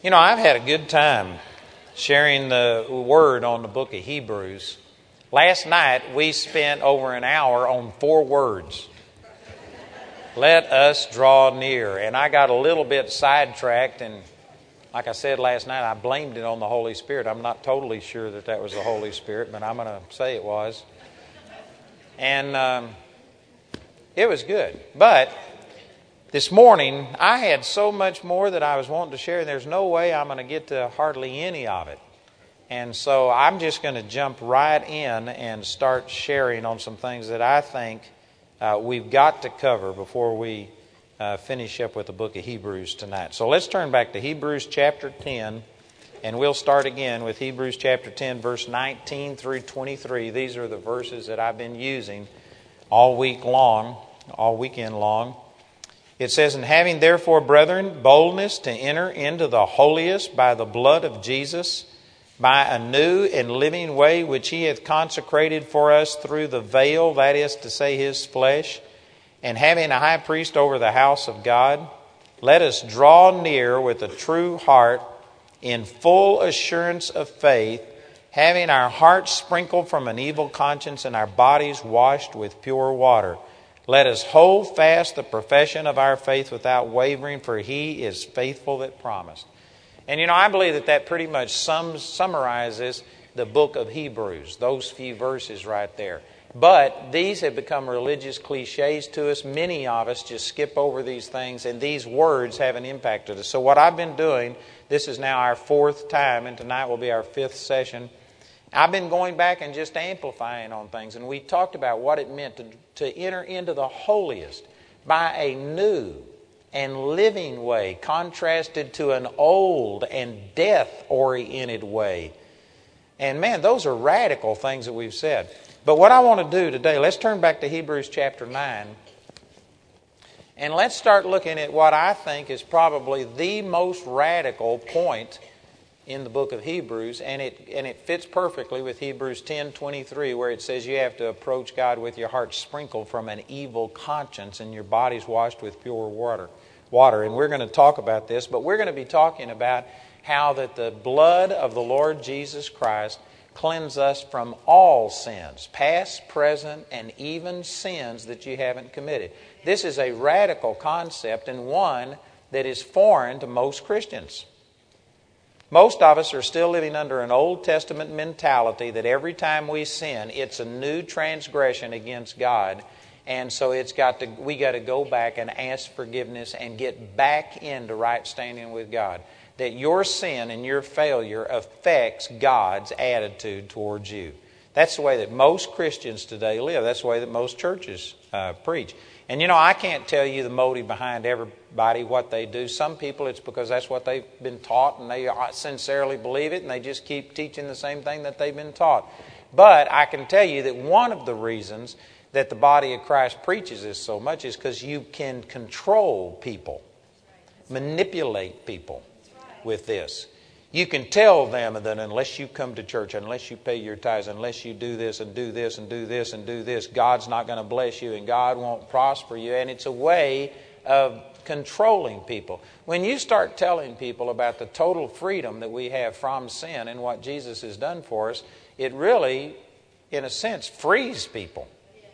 You know, I've had a good time sharing the word on the book of Hebrews. Last night, we spent over an hour on 4 words. Let us draw near. And I got a little bit sidetracked, and like I said last night, I blamed it on the Holy Spirit. I'm not totally sure that was the Holy Spirit, but I'm going to say it was. And it was good. But this morning, I had so much more that I was wanting to share, and there's no way I'm going to get to hardly any of it. And so I'm just going to jump right in and start sharing on some things that I think we've got to cover before we finish up with the book of Hebrews tonight. So let's turn back to Hebrews chapter 10, and we'll start again with Hebrews chapter 10, verse 19 through 23. These are the verses that I've been using all weekend long. It says, "And having therefore, brethren, boldness to enter into the holiest by the blood of Jesus, by a new and living way which He hath consecrated for us through the veil, that is to say, His flesh, and having a high priest over the house of God, let us draw near with a true heart in full assurance of faith, having our hearts sprinkled from an evil conscience and our bodies washed with pure water. Let us hold fast the profession of our faith without wavering, for He is faithful that promised." And you know, I believe that pretty much summarizes the book of Hebrews, those few verses right there. But these have become religious cliches to us. Many of us just skip over these things, and these words haven't impacted us. So what I've been doing, this is now our 4th time, and tonight will be our 5th session. I've been going back and just amplifying on things, and we talked about what it meant to enter into the holiest by a new and living way, contrasted to an old and death-oriented way. And man, those are radical things that we've said. But what I want to do today, let's turn back to Hebrews chapter 9, and let's start looking at what I think is probably the most radical point in the book of Hebrews, and it fits perfectly with Hebrews 10:23, where it says you have to approach God with your heart sprinkled from an evil conscience and your bodies washed with pure water. And we're going to talk about this, but we're going to be talking about how that the blood of the Lord Jesus Christ cleanses us from all sins, past, present, and even sins that you haven't committed. This is a radical concept, and one that is foreign to most Christians. Most of us are still living under an Old Testament mentality that every time we sin, it's a new transgression against God. And so we got to go back and ask forgiveness and get back into right standing with God. That your sin and your failure affects God's attitude towards you. That's the way that most Christians today live. That's the way that most churches preach. And you know, I can't tell you the motive behind everybody, what they do. Some people, it's because that's what they've been taught and they sincerely believe it and they just keep teaching the same thing that they've been taught. But I can tell you that one of the reasons that the body of Christ preaches this so much is because you can control people, manipulate people with this. You can tell them that unless you come to church, unless you pay your tithes, unless you do this and do this and do this and do this, God's not going to bless you and God won't prosper you. And it's a way of controlling people. When you start telling people about the total freedom that we have from sin and what Jesus has done for us, it really, in a sense, frees people.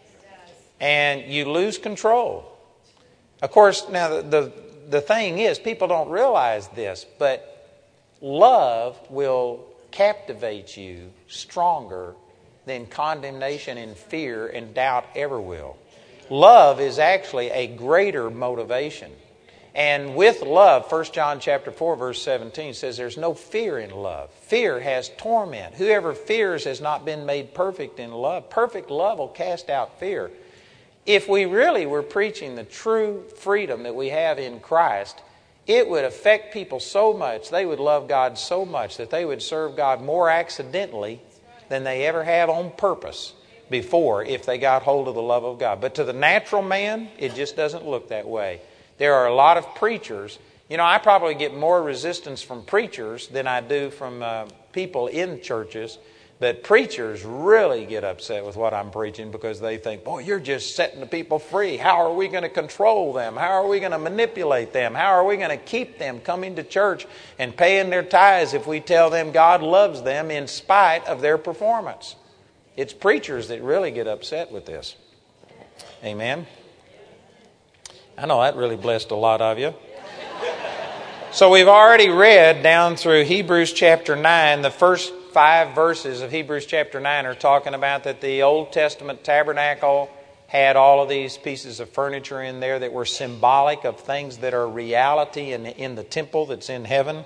And you lose control. Of course, now the thing is, people don't realize this, but love will captivate you stronger than condemnation and fear and doubt ever will. Love is actually a greater motivation. And with love, 1 John chapter 4, verse 17 says there's no fear in love. Fear has torment. Whoever fears has not been made perfect in love. Perfect love will cast out fear. If we really were preaching the true freedom that we have in Christ, it would affect people so much, they would love God so much that they would serve God more accidentally than they ever have on purpose before if they got hold of the love of God. But to the natural man, it just doesn't look that way. There are a lot of preachers. You know, I probably get more resistance from preachers than I do from people in churches But preachers really get upset with what I'm preaching because they think, boy, you're just setting the people free. How are we going to control them? How are we going to manipulate them? How are we going to keep them coming to church and paying their tithes if we tell them God loves them in spite of their performance? It's preachers that really get upset with this. Amen. I know that really blessed a lot of you. So we've already read down through Hebrews chapter 9. The first 5 verses of Hebrews chapter 9 are talking about that the Old Testament tabernacle had all of these pieces of furniture in there that were symbolic of things that are reality in the temple that's in heaven.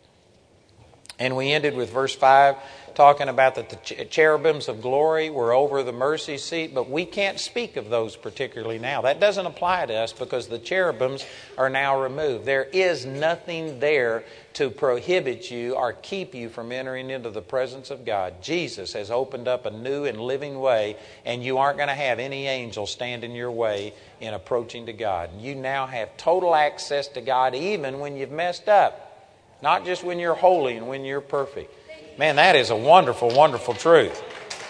And we ended with verse 5 talking about that the cherubims of glory were over the mercy seat, but we can't speak of those particularly now. That doesn't apply to us because the cherubims are now removed. There is nothing there to prohibit you or keep you from entering into the presence of God. Jesus has opened up a new and living way, and you aren't going to have any angel stand in your way in approaching to God. You now have total access to God even when you've messed up, not just when you're holy and when you're perfect. Man, that is a wonderful, wonderful truth.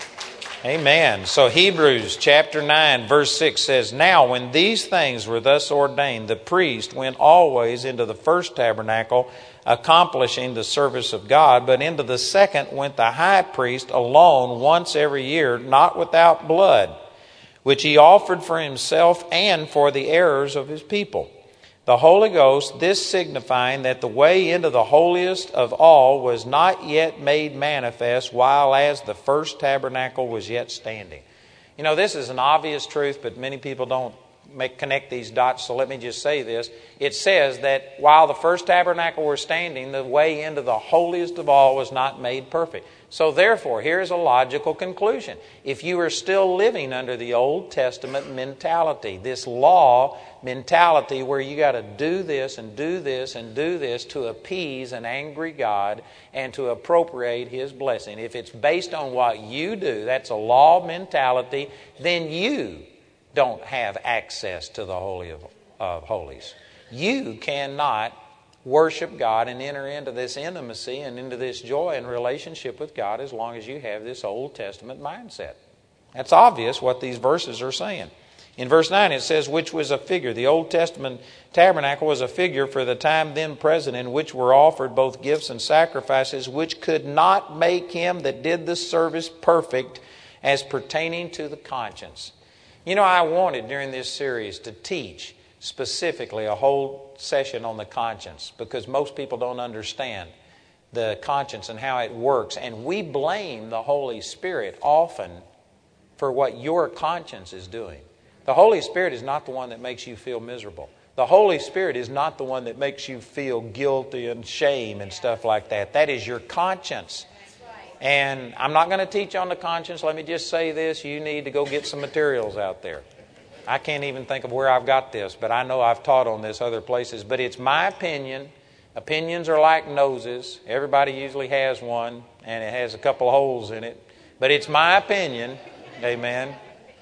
Amen. So Hebrews chapter 9 verse 6 says, Now when these things were thus ordained, the priest went always into the first tabernacle, accomplishing the service of God, but into the second went the high priest alone once every year, not without blood, which he offered for himself and for the errors of his people. The Holy Ghost, this signifying that the way into the holiest of all was not yet made manifest, while as the first tabernacle was yet standing. You know, this is an obvious truth, but many people don't connect these dots, so let me just say this. It says that while the first tabernacle was standing, the way into the holiest of all was not made perfect. So therefore, here's a logical conclusion. If you are still living under the Old Testament mentality, this law mentality where you got to do this and do this and do this to appease an angry God and to appropriate His blessing, if it's based on what you do, that's a law mentality, then you don't have access to the Holy of Holies. You cannot worship God and enter into this intimacy and into this joy and relationship with God as long as you have this Old Testament mindset. That's obvious what these verses are saying. In verse 9 it says, which was a figure. The Old Testament tabernacle was a figure for the time then present, in which were offered both gifts and sacrifices, which could not make him that did the service perfect as pertaining to the conscience. You know, I wanted during this series to teach specifically a whole session on the conscience, because most people don't understand the conscience and how it works. And we blame the Holy Spirit often for what your conscience is doing. The Holy Spirit is not the one that makes you feel miserable. The Holy Spirit is not the one that makes you feel guilty and shame and stuff like that. That is your conscience. And I'm not going to teach on the conscience. Let me just say this. You need to go get some materials out there. I can't even think of where I've got this, but I know I've taught on this other places. But it's my opinion. Opinions are like noses. Everybody usually has one, and it has a couple of holes in it. But it's my opinion, amen,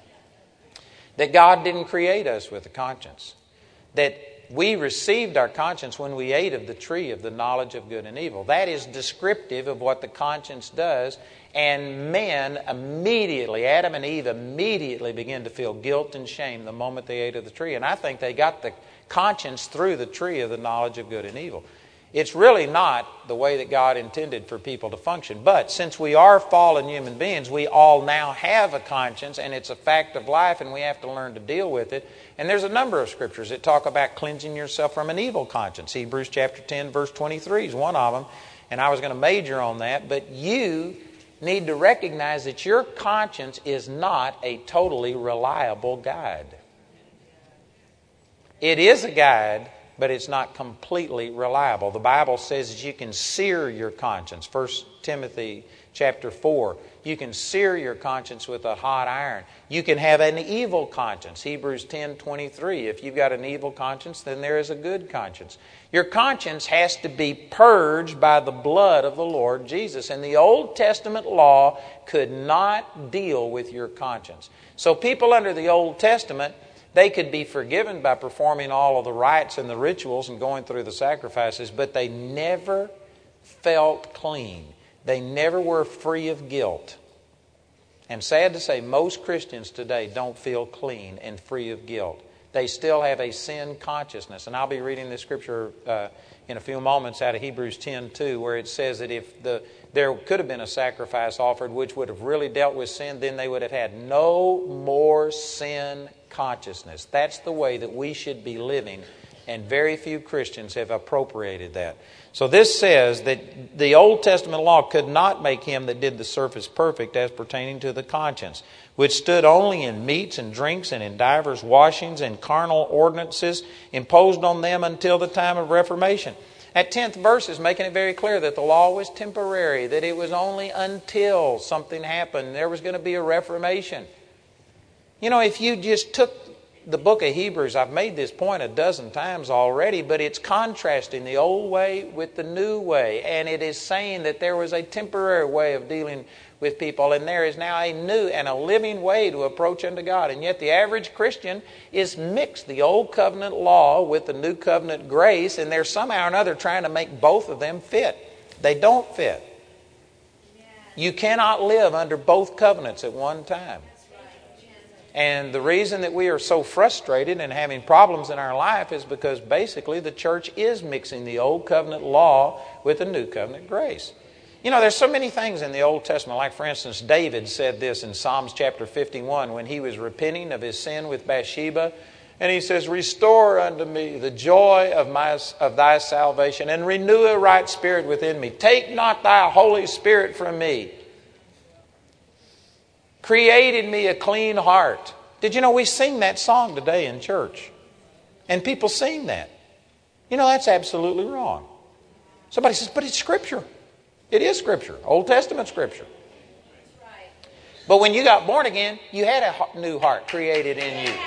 that God didn't create us with a conscience. That we received our conscience when we ate of the tree of the knowledge of good and evil. That is descriptive of what the conscience does. And men immediately, Adam and Eve immediately began to feel guilt and shame the moment they ate of the tree. And I think they got the conscience through the tree of the knowledge of good and evil. It's really not the way that God intended for people to function. But since we are fallen human beings, we all now have a conscience, and it's a fact of life, and we have to learn to deal with it. And there's a number of scriptures that talk about cleansing yourself from an evil conscience. Hebrews chapter 10, verse 23 is one of them, and I was going to major on that. But you need to recognize that your conscience is not a totally reliable guide. It is a guide, but it's not completely reliable. The Bible says that you can sear your conscience. 1 Timothy chapter 4. You can sear your conscience with a hot iron. You can have an evil conscience. Hebrews 10:23. If you've got an evil conscience, then there is a good conscience. Your conscience has to be purged by the blood of the Lord Jesus. And the Old Testament law could not deal with your conscience. So people under the Old Testament, they could be forgiven by performing all of the rites and the rituals and going through the sacrifices, but they never felt clean. They never were free of guilt. And sad to say, most Christians today don't feel clean and free of guilt. They still have a sin consciousness. And I'll be reading this scripture in a few moments out of Hebrews 10:2, where it says that if there could have been a sacrifice offered which would have really dealt with sin, then they would have had no more sin consciousness. That's the way that we should be living, and very few Christians have appropriated that. So this says that the Old Testament law could not make him that did the service perfect as pertaining to the conscience, which stood only in meats and drinks and in divers washings and carnal ordinances imposed on them until the time of Reformation. That 10th verse is making it very clear that the law was temporary, that it was only until something happened. There was going to be a Reformation. You know, if you just took the book of Hebrews, I've made this point a dozen times already, but it's contrasting the old way with the new way. And it is saying that there was a temporary way of dealing with people, and there is now a new and a living way to approach unto God. And yet the average Christian is mixed the old covenant law with the new covenant grace, and they're somehow or another trying to make both of them fit. They don't fit. You cannot live under both covenants at one time. And the reason that we are so frustrated and having problems in our life is because basically the church is mixing the old covenant law with the new covenant grace. You know, there's so many things in the Old Testament. Like, for instance, David said this in Psalms chapter 51 when he was repenting of his sin with Bathsheba. And he says, "Restore unto me the joy of thy salvation, and renew a right spirit within me. Take not thy Holy Spirit from me. Create in me a clean heart." Did you know we sing that song today in church? And people sing that. You know, that's absolutely wrong. Somebody says, "But it's Scripture." It is Scripture, Old Testament Scripture. But when you got born again, you had a new heart created in you.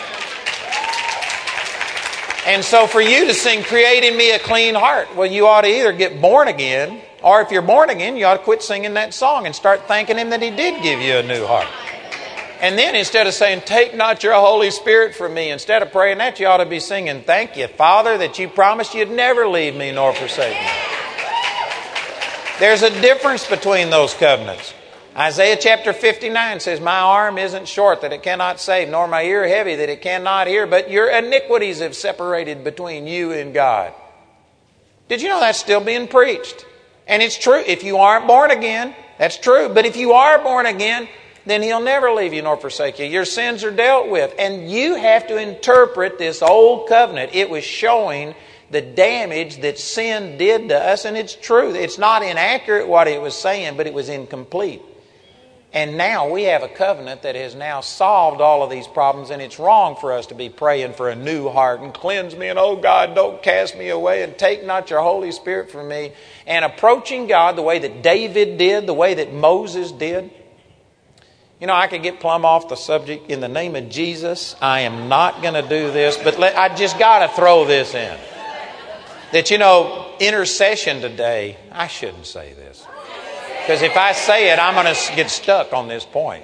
And so for you to sing, "Create in me a clean heart," well, you ought to either get born again, or if you're born again, you ought to quit singing that song and start thanking Him that He did give you a new heart. And then instead of saying, "Take not your Holy Spirit from me," instead of praying that, you ought to be singing, "Thank you, Father, that you promised you'd never leave me nor forsake me." There's a difference between those covenants. Isaiah chapter 59 says, "My arm isn't short that it cannot save, nor my ear heavy that it cannot hear, but your iniquities have separated between you and God." Did you know that's still being preached? And it's true. If you aren't born again, that's true. But if you are born again, then He'll never leave you nor forsake you. Your sins are dealt with. And you have to interpret this old covenant. It was showing the damage that sin did to us, and it's true. It's not inaccurate what it was saying, but it was incomplete. And now we have a covenant that has now solved all of these problems, and it's wrong for us to be praying for a new heart and cleanse me, and "Oh God, don't cast me away, and take not your Holy Spirit from me," and approaching God the way that David did, the way that Moses did. You know, I could get plumb off the subject. In the name of Jesus, I am not going to do this, but I just got to throw this in. That, you know, intercession today, I shouldn't say this. Because if I say it, I'm going to get stuck on this point.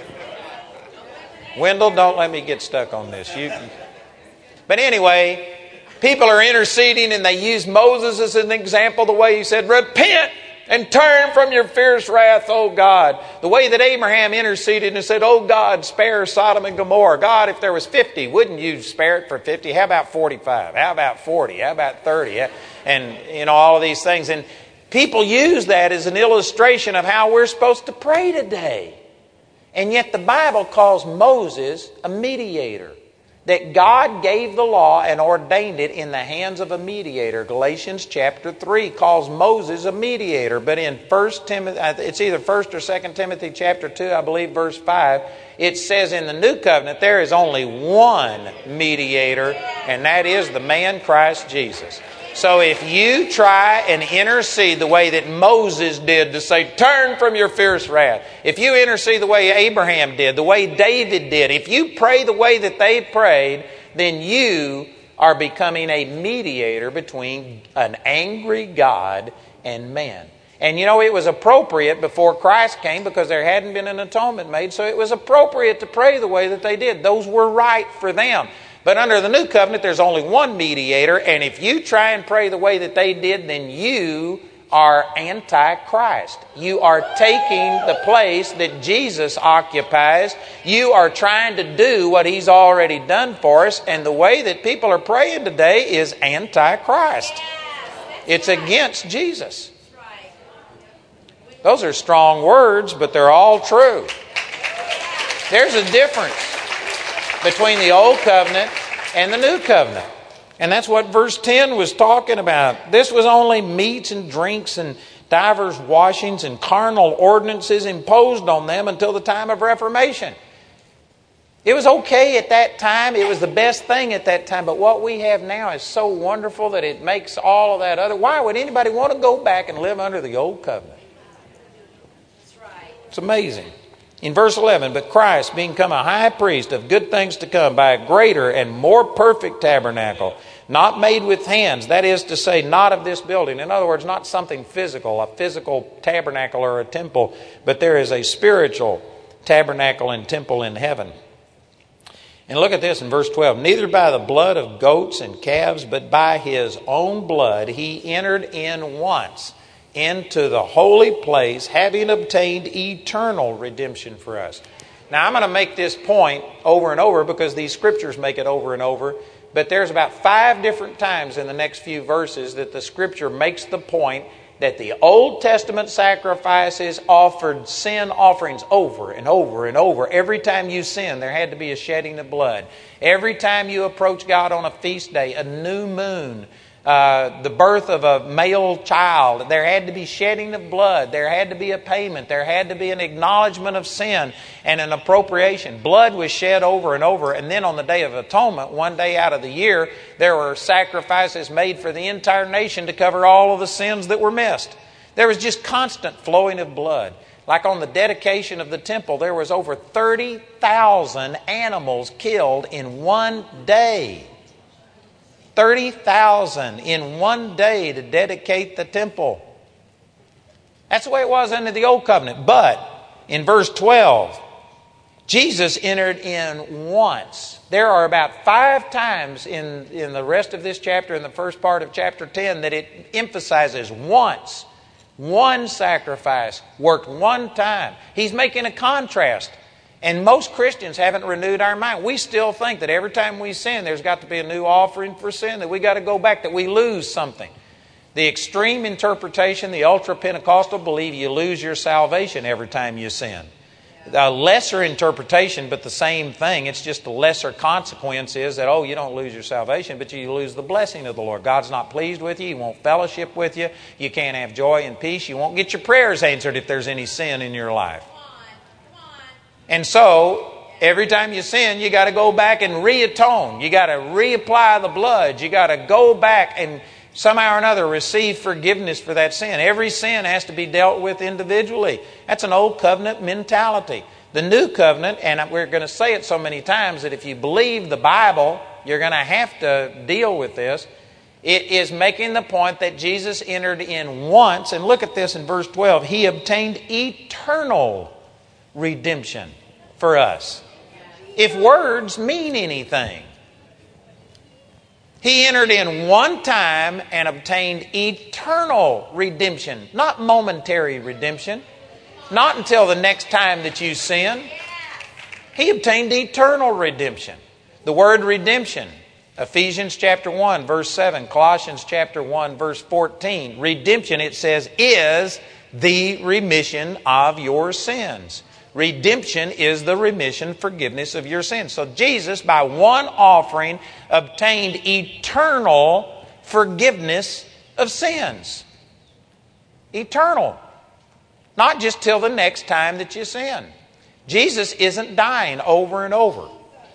Wendell, don't let me get stuck on this. But anyway, people are interceding and they use Moses as an example, the way he said, "Repent and turn from your fierce wrath, O God." The way that Abraham interceded and said, "Oh God, spare Sodom and Gomorrah. God, if there was 50, wouldn't you spare it for 50? How about 45? How about 40? How about 30? And, you know, all of these things. And people use that as an illustration of how we're supposed to pray today. And yet the Bible calls Moses a mediator. That God gave the law and ordained it in the hands of a mediator. Galatians chapter 3 calls Moses a mediator. But in 1 Timothy, it's either 1 or 2 Timothy chapter 2, I believe, verse 5, it says in the New Covenant there is only one mediator, and that is the man Christ Jesus. So if you try and intercede the way that Moses did to say, "Turn from your fierce wrath," if you intercede the way Abraham did, the way David did, if you pray the way that they prayed, then you are becoming a mediator between an angry God and man. And you know, it was appropriate before Christ came because there hadn't been an atonement made, so it was appropriate to pray the way that they did. Those were right for them. But under the New Covenant, there's only one mediator, and if you try and pray the way that they did, then you are anti-Christ. You are taking the place that Jesus occupies. You are trying to do what He's already done for us. And the way that people are praying today is anti-Christ. It's against Jesus. Those are strong words, but they're all true. There's a difference between the Old Covenant and the New Covenant. And that's what verse 10 was talking about. This was only meats and drinks and divers washings and carnal ordinances imposed on them until the time of Reformation. It was okay at that time. It was the best thing at that time. But what we have now is so wonderful that it makes all of that other. Why would anybody want to go back and live under the Old Covenant? It's amazing. In verse 11, but Christ being come a high priest of good things to come by a greater and more perfect tabernacle, not made with hands, that is to say, not of this building. In other words, not something physical, a physical tabernacle or a temple, but there is a spiritual tabernacle and temple in heaven. And look at this in verse 12. Neither by the blood of goats and calves, but by His own blood He entered in once into the holy place, having obtained eternal redemption for us. Now, I'm going to make this point over and over because these scriptures make it over and over. But there's about 5 different times in the next few verses that the scripture makes the point that the Old Testament sacrifices offered sin offerings over and over and over. Every time you sin, there had to be a shedding of blood. Every time you approach God on a feast day, a new moon, the birth of a male child, there had to be shedding of blood. There had to be a payment. There had to be an acknowledgement of sin and an appropriation. Blood was shed over and over. And then on the Day of Atonement, one day out of the year, there were sacrifices made for the entire nation to cover all of the sins that were missed. There was just constant flowing of blood. Like on the dedication of the temple, there was over 30,000 animals killed in one day. 30,000 in one day to dedicate the temple. That's the way it was under the Old Covenant. But in verse 12, Jesus entered in once. There are about 5 times in the rest of this chapter, in the first part of chapter 10, that it emphasizes once. One sacrifice worked one time. He's making a contrast. And most Christians haven't renewed our mind. We still think that every time we sin, there's got to be a new offering for sin, that we got to go back, that we lose something. The extreme interpretation, the ultra-Pentecostal, believe you lose your salvation every time you sin. A lesser interpretation, but the same thing. It's just a lesser consequence is that, you don't lose your salvation, but you lose the blessing of the Lord. God's not pleased with you. He won't fellowship with you. You can't have joy and peace. You won't get your prayers answered if there's any sin in your life. And so, every time you sin, you got to go back and re-atone. You got to reapply the blood. You got to go back and somehow or another receive forgiveness for that sin. Every sin has to be dealt with individually. That's an Old Covenant mentality. The New Covenant, and we're going to say it so many times that if you believe the Bible, you're going to have to deal with this. It is making the point that Jesus entered in once, and look at this in verse 12. He obtained eternal redemption for us. If words mean anything, He entered in one time and obtained eternal redemption, not momentary redemption, not until the next time that you sin. He obtained eternal redemption. The word redemption, Ephesians chapter 1 verse 7, Colossians chapter 1 verse 14. Redemption, it says, is the remission of your sins. Redemption is the remission, forgiveness of your sins. So Jesus, by one offering, obtained eternal forgiveness of sins. Eternal. Not just till the next time that you sin. Jesus isn't dying over and over.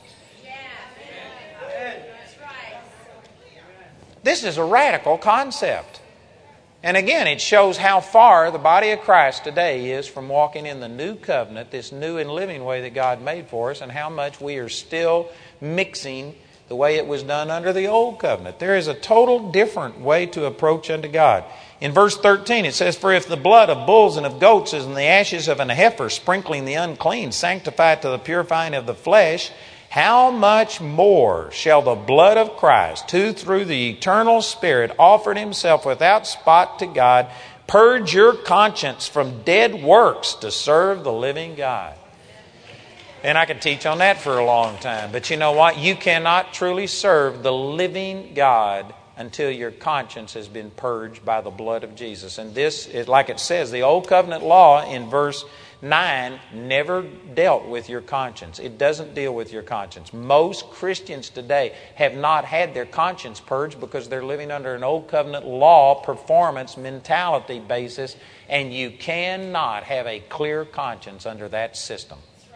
This is a radical concept. And again, it shows how far the body of Christ today is from walking in the new covenant, this new and living way that God made for us, and how much we are still mixing the way it was done under the old covenant. There is a total different way to approach unto God. In verse 13 it says, for if the blood of bulls and of goats and the ashes of an heifer sprinkling the unclean sanctify to the purifying of the flesh, how much more shall the blood of Christ, who through the eternal Spirit offered Himself without spot to God, Purge your conscience from dead works to serve the living God. And I could teach on that for a long time. But you know what? You cannot truly serve the living God until your conscience has been purged by the blood of Jesus. And this is, like it says, the Old Covenant law in verse 9 never dealt with your conscience. It doesn't deal with your conscience. Most Christians today have not had their conscience purged because they're living under an Old Covenant law, performance, mentality basis, and you cannot have a clear conscience under that system.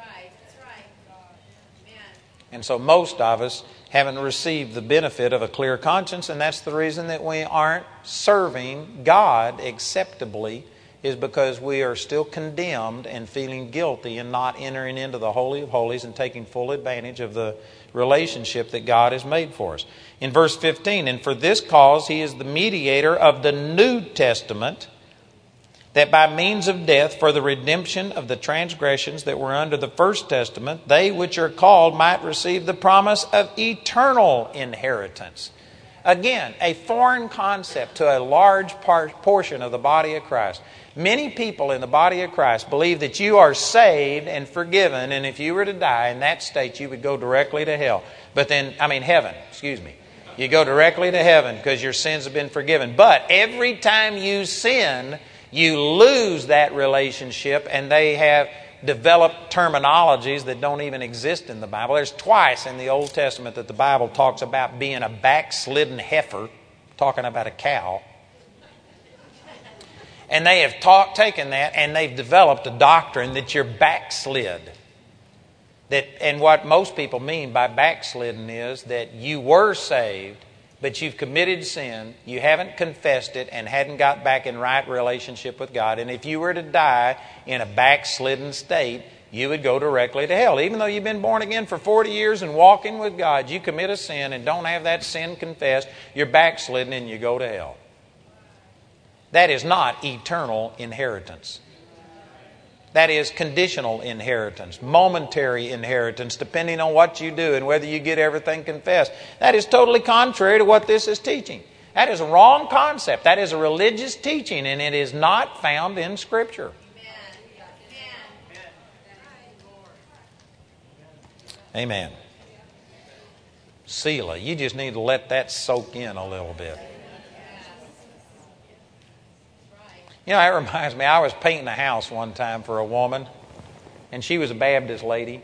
And so most of us haven't received the benefit of a clear conscience, and that's the reason that we aren't serving God acceptably, is because we are still condemned and feeling guilty and not entering into the Holy of Holies and taking full advantage of the relationship that God has made for us. In verse 15, and for this cause He is the mediator of the New Testament, that by means of death for the redemption of the transgressions that were under the first testament, they which are called might receive the promise of eternal inheritance. Again, a foreign concept to a large portion of the body of Christ. Many people in the body of Christ believe that you are saved and forgiven, and if you were to die in that state, you would go directly to hell. Heaven. You go directly to heaven because your sins have been forgiven. But every time you sin, you lose that relationship, and they have developed terminologies that don't even exist in the Bible. There's twice in the Old Testament that the Bible talks about being a backslidden heifer, talking about a cow. And they have taken that and they've developed a doctrine that you're backslid. And what most people mean by backslidden is that you were saved, but you've committed sin, you haven't confessed it, and hadn't got back in right relationship with God. And if you were to die in a backslidden state, you would go directly to hell. Even though you've been born again for 40 years and walking with God, you commit a sin and don't have that sin confessed, you're backslidden and you go to hell. That is not eternal inheritance. That is conditional inheritance, momentary inheritance, depending on what you do and whether you get everything confessed. That is totally contrary to what this is teaching. That is a wrong concept. That is a religious teaching, and it is not found in Scripture. Amen. Selah. You just need to let that soak in a little bit. You know, that reminds me, I was painting a house one time for a woman, and she was a Baptist lady.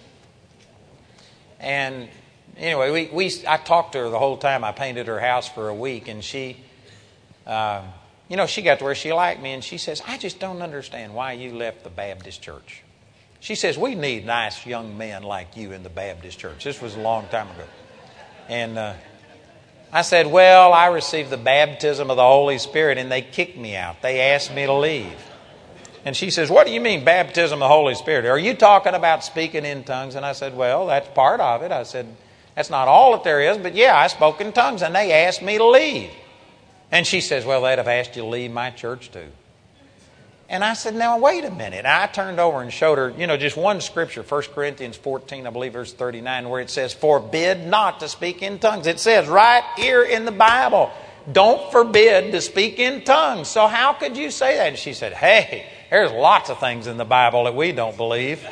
And anyway, I talked to her the whole time. I painted her house for a week, and she got to where she liked me, and she says, I just don't understand why you left the Baptist church. She says, we need nice young men like you in the Baptist church. This was a long time ago. And I said, well, I received the baptism of the Holy Spirit and they kicked me out. They asked me to leave. And she says, what do you mean baptism of the Holy Spirit? Are you talking about speaking in tongues? And I said, well, that's part of it. I said, that's not all that there is, but yeah, I spoke in tongues and they asked me to leave. And she says, well, they'd have asked you to leave my church too. And I said, now, wait a minute. And I turned over and showed her, just one scripture, 1 Corinthians 14, I believe, verse 39, where it says, forbid not to speak in tongues. It says right here in the Bible, don't forbid to speak in tongues. So how could you say that? And she said, hey, there's lots of things in the Bible that we don't believe.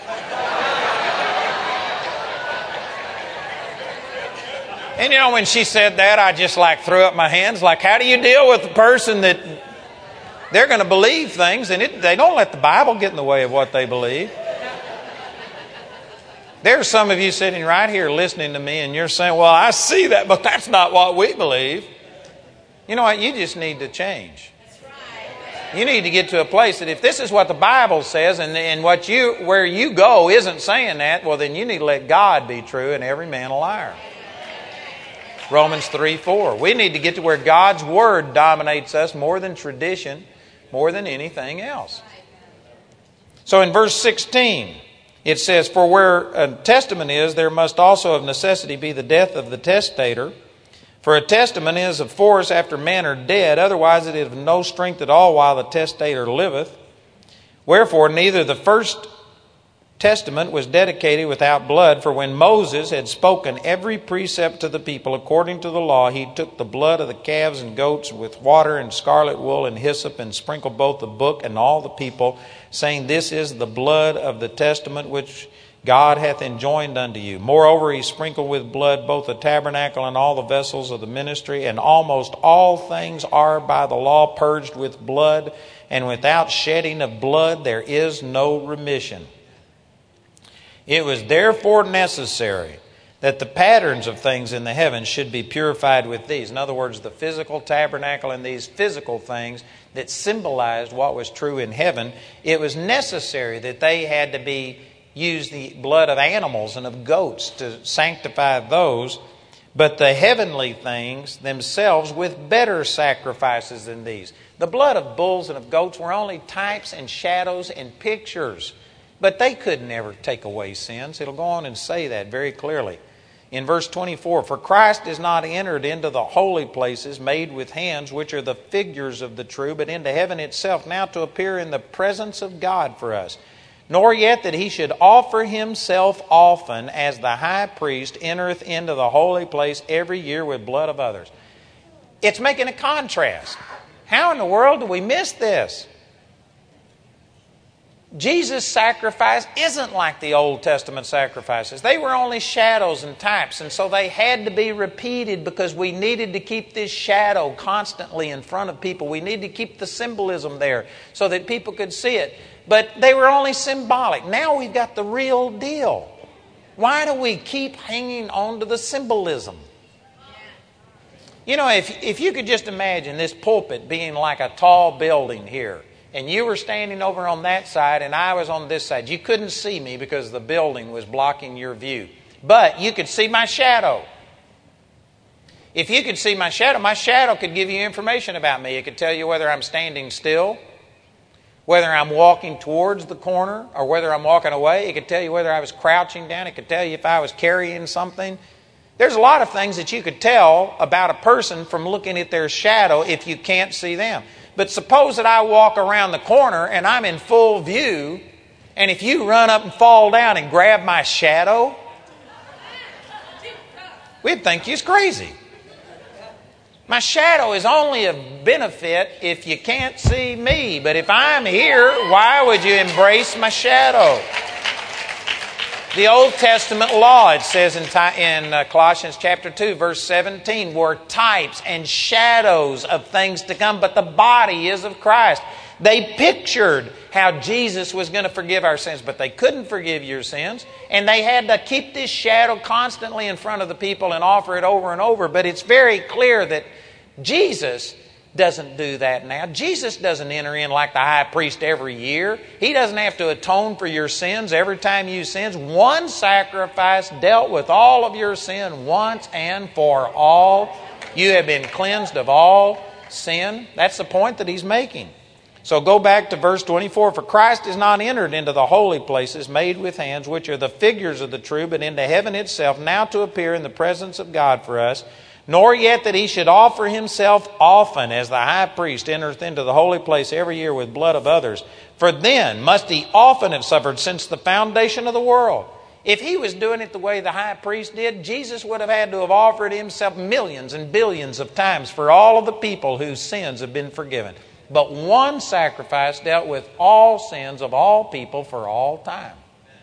And when she said that, I just threw up my hands. How do you deal with the person that they're going to believe things, and they don't let the Bible get in the way of what they believe. There's some of you sitting right here listening to me, and you're saying, well, I see that, but that's not what we believe. You know what? You just need to change. You need to get to a place that if this is what the Bible says, and where you go isn't saying that, well, then you need to let God be true and every man a liar. Romans 3:4. We need to get to where God's Word dominates us more than tradition, more than anything else. So in verse 16, it says, for where a testament is, there must also of necessity be the death of the testator. For a testament is of force after men are dead, otherwise it is of no strength at all while the testator liveth. Wherefore neither the first Testament was dedicated without blood, for when Moses had spoken every precept to the people according to the law, he took the blood of the calves and goats with water and scarlet wool and hyssop and sprinkled both the book and all the people, saying, This is the blood of the testament which God hath enjoined unto you. Moreover, he sprinkled with blood both the tabernacle and all the vessels of the ministry, and almost all things are by the law purged with blood, and without shedding of blood there is no remission. It was therefore necessary that the patterns of things in the heavens should be purified with these. In other words, the physical tabernacle and these physical things that symbolized what was true in heaven, it was necessary that they had to use the blood of animals and of goats to sanctify those, but the heavenly things themselves with better sacrifices than these. The blood of bulls and of goats were only types and shadows and pictures, but they could never take away sins. It'll go on and say that very clearly. In verse 24, For Christ is not entered into the holy places made with hands, which are the figures of the true, but into heaven itself, now to appear in the presence of God for us. Nor yet that he should offer himself often, as the high priest entereth into the holy place every year with blood of others. It's making a contrast. How in the world do we miss this? Jesus' sacrifice isn't like the Old Testament sacrifices. They were only shadows and types, and so they had to be repeated because we needed to keep this shadow constantly in front of people. We needed to keep the symbolism there so that people could see it. But they were only symbolic. Now we've got the real deal. Why do we keep hanging on to the symbolism? You know, if you could just imagine this pulpit being like a tall building here, and you were standing over on that side and I was on this side. You couldn't see me because the building was blocking your view. But you could see my shadow. If you could see my shadow could give you information about me. It could tell you whether I'm standing still, whether I'm walking towards the corner, or whether I'm walking away. It could tell you whether I was crouching down. It could tell you if I was carrying something. There's a lot of things that you could tell about a person from looking at their shadow if you can't see them. But suppose that I walk around the corner and I'm in full view, and if you run up and fall down and grab my shadow, we'd think you're crazy. My shadow is only of benefit if you can't see me. But if I'm here, why would you embrace my shadow? The Old Testament law, it says in Colossians chapter 2, verse 17, were types and shadows of things to come, but the body is of Christ. They pictured how Jesus was going to forgive our sins, but they couldn't forgive your sins, and they had to keep this shadow constantly in front of the people and offer it over and over. But it's very clear that Jesus doesn't do that now. Jesus doesn't enter in like the high priest every year. He doesn't have to atone for your sins every time you sin. One sacrifice dealt with all of your sin once and for all. You have been cleansed of all sin. That's the point that he's making. So go back to verse 24. For Christ is not entered into the holy places made with hands, which are the figures of the true, but into heaven itself, now to appear in the presence of God for us. Nor yet that he should offer himself often, as the high priest entereth into the holy place every year with blood of others. For then must he often have suffered since the foundation of the world. If he was doing it the way the high priest did, Jesus would have had to have offered himself millions and billions of times for all of the people whose sins have been forgiven. But one sacrifice dealt with all sins of all people for all time.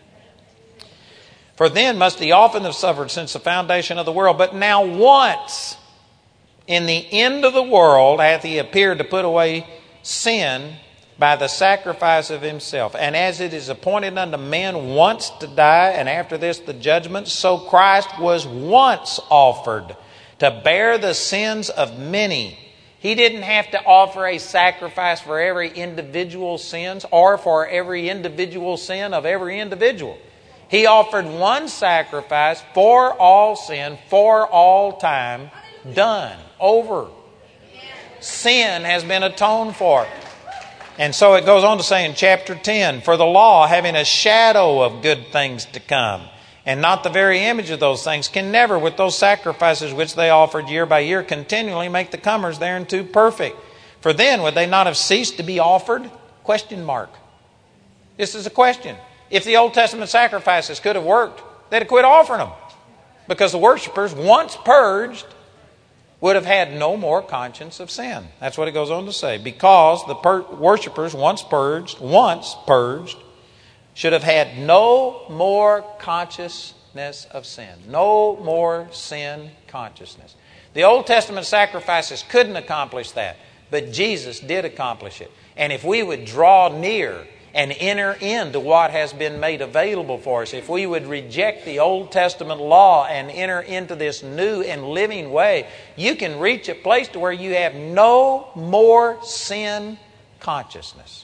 For then must he often have suffered since the foundation of the world. But now once, in the end of the world, hath he appeared to put away sin by the sacrifice of himself. And as it is appointed unto men once to die, and after this the judgment, so Christ was once offered to bear the sins of many. He didn't have to offer a sacrifice for every individual sins or for every individual sin of every individual. He offered one sacrifice for all sin, for all time, done, over. Sin has been atoned for. And so it goes on to say in chapter 10, For the law, having a shadow of good things to come, and not the very image of those things, can never, with those sacrifices which they offered year by year, continually make the comers thereunto perfect. For then would they not have ceased to be offered? Question mark. This is a question. If the Old Testament sacrifices could have worked, they'd have quit offering them. Because the worshipers, once purged, would have had no more conscience of sin. That's what it goes on to say. Because the worshipers, once purged, should have had no more consciousness of sin. No more sin consciousness. The Old Testament sacrifices couldn't accomplish that, but Jesus did accomplish it. And if we would draw near and enter into what has been made available for us, if we would reject the Old Testament law and enter into this new and living way, you can reach a place to where you have no more sin consciousness.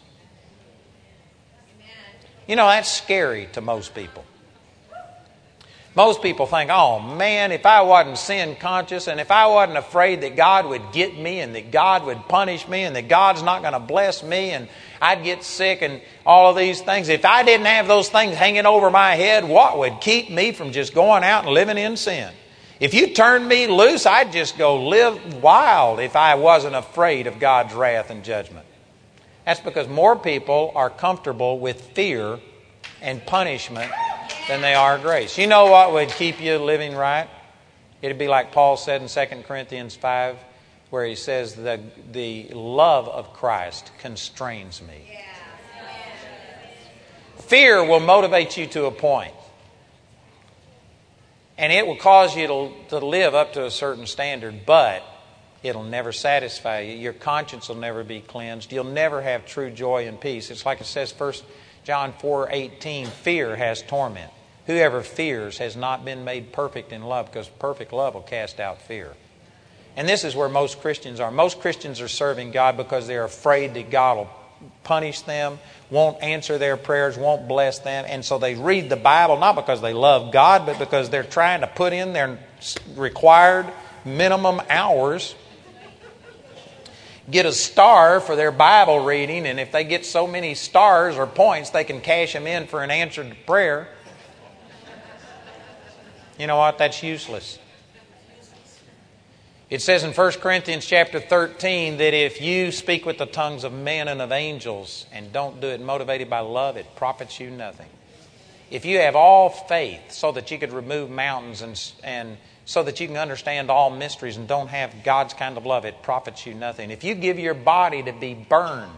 You know, that's scary to most people. Most people think, oh man, if I wasn't sin conscious and if I wasn't afraid that God would get me and that God would punish me and that God's not going to bless me and I'd get sick and all of these things. If I didn't have those things hanging over my head, what would keep me from just going out and living in sin? If you turned me loose, I'd just go live wild if I wasn't afraid of God's wrath and judgment. That's because more people are comfortable with fear and punishment than they are grace. You know what would keep you living right? It'd be like Paul said in 2 Corinthians 5, where he says, the love of Christ constrains me. Fear will motivate you to a point. And it will cause you to live up to a certain standard, but it'll never satisfy you. Your conscience will never be cleansed. You'll never have true joy and peace. It's like it says 1 John 4:18, fear has torment. Whoever fears has not been made perfect in love, because perfect love will cast out fear. And this is where most Christians are. Most Christians are serving God because they're afraid that God will punish them, won't answer their prayers, won't bless them. And so they read the Bible not because they love God, but because they're trying to put in their required minimum hours, get a star for their Bible reading, and if they get so many stars or points, they can cash them in for an answered prayer. You know what? That's useless. It says in 1 Corinthians chapter 13 that if you speak with the tongues of men and of angels and don't do it motivated by love, it profits you nothing. If you have all faith so that you could remove mountains and so that you can understand all mysteries and don't have God's kind of love, it profits you nothing. If you give your body to be burned,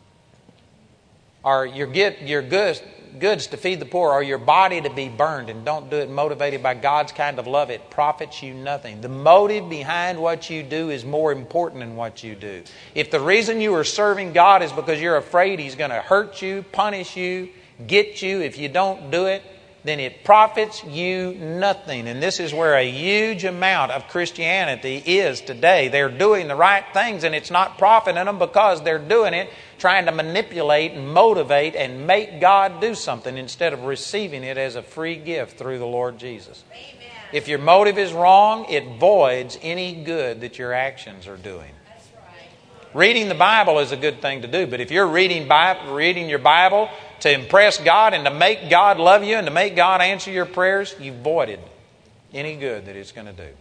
or your goods to feed the poor, or your body to be burned, and don't do it motivated by God's kind of love, it profits you nothing. The motive behind what you do is more important than what you do. If the reason you are serving God is because you're afraid He's going to hurt you, punish you, get you if you don't do it, then it profits you nothing. And this is where a huge amount of Christianity is today. They're doing the right things and it's not profiting them because they're doing it trying to manipulate and motivate and make God do something instead of receiving it as a free gift through the Lord Jesus. Amen. If your motive is wrong, it voids any good that your actions are doing. That's right. Reading the Bible is a good thing to do, but if you're reading your Bible to impress God and to make God love you and to make God answer your prayers, you've voided any good that it's going to do.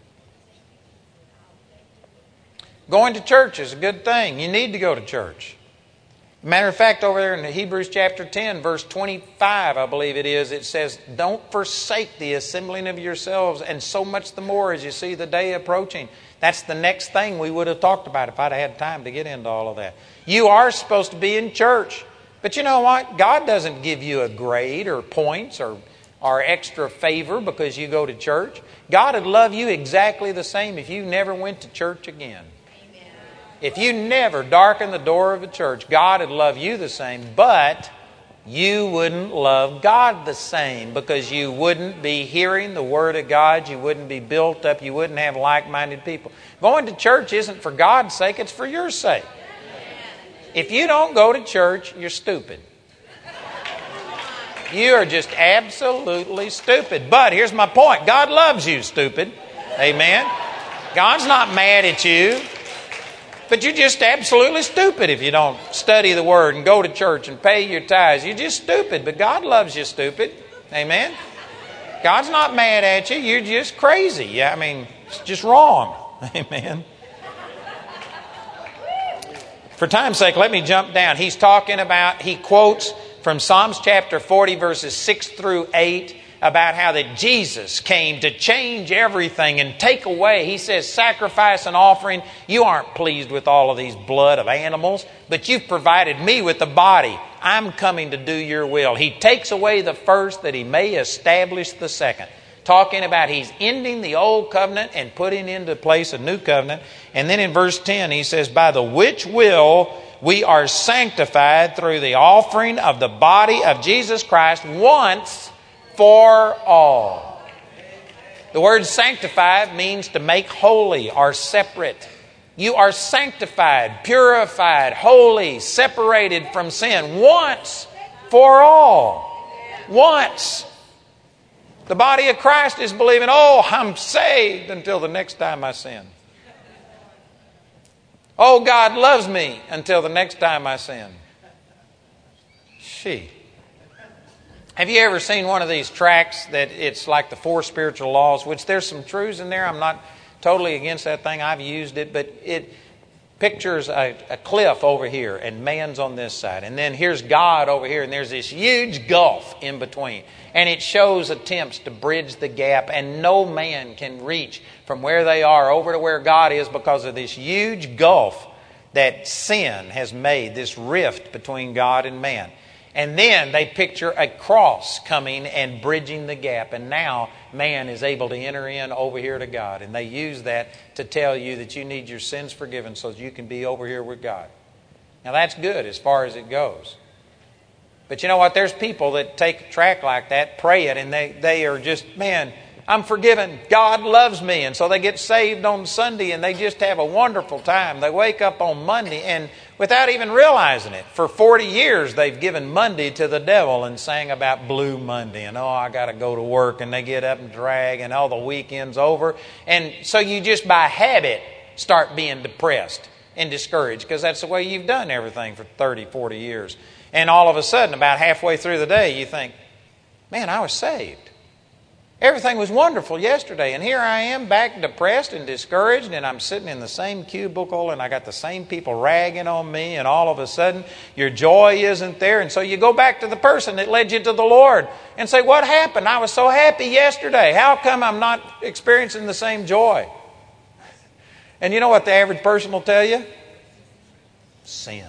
Going to church is a good thing. You need to go to church. Matter of fact, over there in Hebrews chapter 10, verse 25, I believe it is, it says, don't forsake the assembling of yourselves, and so much the more as you see the day approaching. That's the next thing we would have talked about if I'd had time to get into all of that. You are supposed to be in church. But you know what? God doesn't give you a grade or points or extra favor because you go to church. God would love you exactly the same if you never went to church again. Amen. If you never darkened the door of a church, God would love you the same, but you wouldn't love God the same because you wouldn't be hearing the Word of God. You wouldn't be built up. You wouldn't have like-minded people. Going to church isn't for God's sake. It's for your sake. If you don't go to church, you're stupid. You are just absolutely stupid. But here's my point. God loves you, stupid. Amen. God's not mad at you. But you're just absolutely stupid if you don't study the Word and go to church and pay your tithes. You're just stupid. But God loves you, stupid. Amen. God's not mad at you. You're just crazy. Yeah, I mean, it's just wrong. Amen. For time's sake, let me jump down. He quotes from Psalms chapter 40, verses 6 through 8, about how that Jesus came to change everything and take away. He says, sacrifice and offering. You aren't pleased with all of these blood of animals, but you've provided me with the body. I'm coming to do your will. He takes away the first that he may establish the second. Talking about he's ending the old covenant and putting into place a new covenant. And then in verse 10 he says, by the which will we are sanctified through the offering of the body of Jesus Christ once for all. The word sanctified means to make holy or separate. You are sanctified, purified, holy, separated from sin once for all. Once. The body of Christ is believing, oh, I'm saved until the next time I sin. Oh, God loves me until the next time I sin. Have you ever seen one of these tracts that it's like the 4 spiritual laws, which there's some truths in there. I'm not totally against that thing. I've used it, but it pictures a cliff over here and man's on this side. And then here's God over here and there's this huge gulf in between. And it shows attempts to bridge the gap, and no man can reach from where they are over to where God is because of this huge gulf that sin has made, this rift between God and man. And then they picture a cross coming and bridging the gap. And now man is able to enter in over here to God. And they use that to tell you that you need your sins forgiven so that you can be over here with God. Now that's good as far as it goes. But you know what? There's people that take a tract like that, pray it, and they are just, man, I'm forgiven. God loves me. And so they get saved on Sunday and they just have a wonderful time. They wake up on Monday and without even realizing it, for 40 years they've given Monday to the devil and sang about Blue Monday. And oh, I got to go to work. And they get up and drag and all the weekend's over. And so you just by habit start being depressed and discouraged because that's the way you've done everything for 30, 40 years. And all of a sudden, about halfway through the day, you think, man, I was saved. Everything was wonderful yesterday, and here I am back depressed and discouraged, and I'm sitting in the same cubicle, and I got the same people ragging on me, and all of a sudden, your joy isn't there. And so you go back to the person that led you to the Lord and say, what happened? I was so happy yesterday. How come I'm not experiencing the same joy? And you know what the average person will tell you? Sin.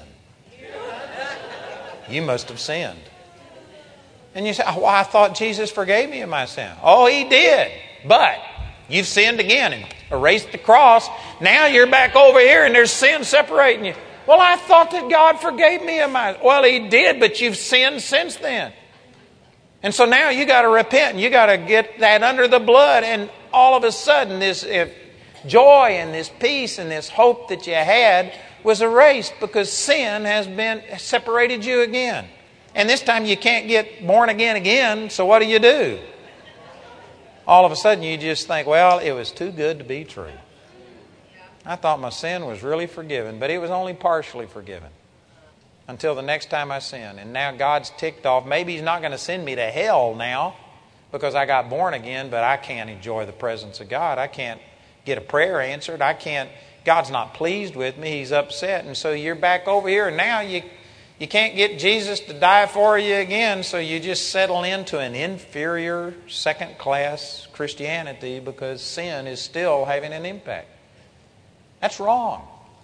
You must have sinned. And you say, oh, I thought Jesus forgave me of my sin. Oh, He did. But you've sinned again and erased the cross. Now you're back over here and there's sin separating you. Well, I thought that God forgave me of my... Well, He did, but you've sinned since then. And so now you got to repent and you got to get that under the blood. And all of a sudden this joy and this peace and this hope that you had was erased because sin has been separated you again. And this time you can't get born again, so what do? All of a sudden you just think, well, it was too good to be true. I thought my sin was really forgiven, but it was only partially forgiven until the next time I sin. And now God's ticked off. Maybe He's not going to send me to hell now because I got born again, but I can't enjoy the presence of God. I can't get a prayer answered. God's not pleased with me. He's upset. And so you're back over here and now you can't get Jesus to die for you again, so you just settle into an inferior, second-class Christianity because sin is still having an impact. That's wrong.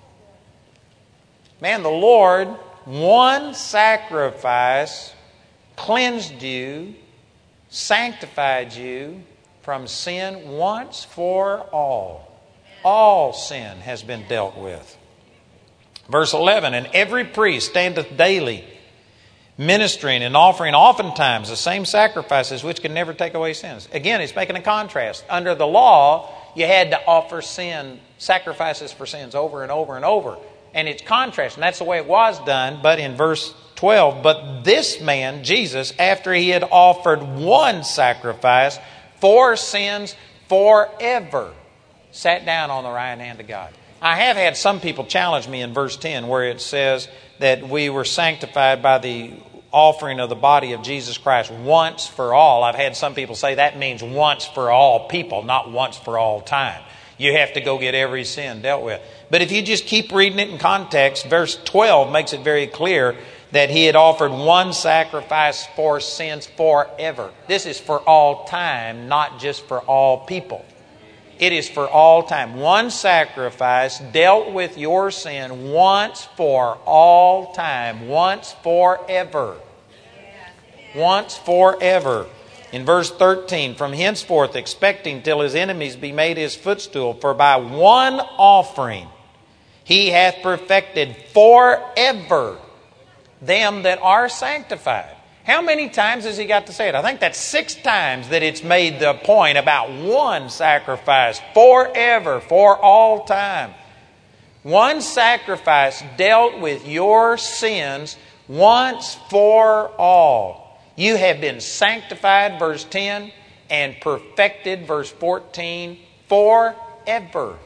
Man, the Lord, one sacrifice cleansed you, sanctified you from sin once for all. All sin has been dealt with. Verse 11, and every priest standeth daily, ministering and offering oftentimes the same sacrifices which can never take away sins. Again, it's making a contrast. Under the law, you had to offer sacrifices for sins over and over and over. And it's contrast, and that's the way it was done. But in verse 12, but this man, Jesus, after He had offered one sacrifice for sins forever, sat down on the right hand of God. I have had some people challenge me in verse 10 where it says that we were sanctified by the offering of the body of Jesus Christ once for all. I've had some people say that means once for all people, not once for all time. You have to go get every sin dealt with. But if you just keep reading it in context, verse 12 makes it very clear that He had offered one sacrifice for sins forever. This is for all time, not just for all people. It is for all time. One sacrifice dealt with your sin once for all time. Once forever. Once forever. In verse 13, from henceforth expecting till His enemies be made His footstool, for by one offering He hath perfected forever them that are sanctified. How many times has He got to say it? I think that's 6 times that it's made the point about one sacrifice forever, for all time. One sacrifice dealt with your sins once for all. You have been sanctified, verse 10, and perfected, verse 14, forever.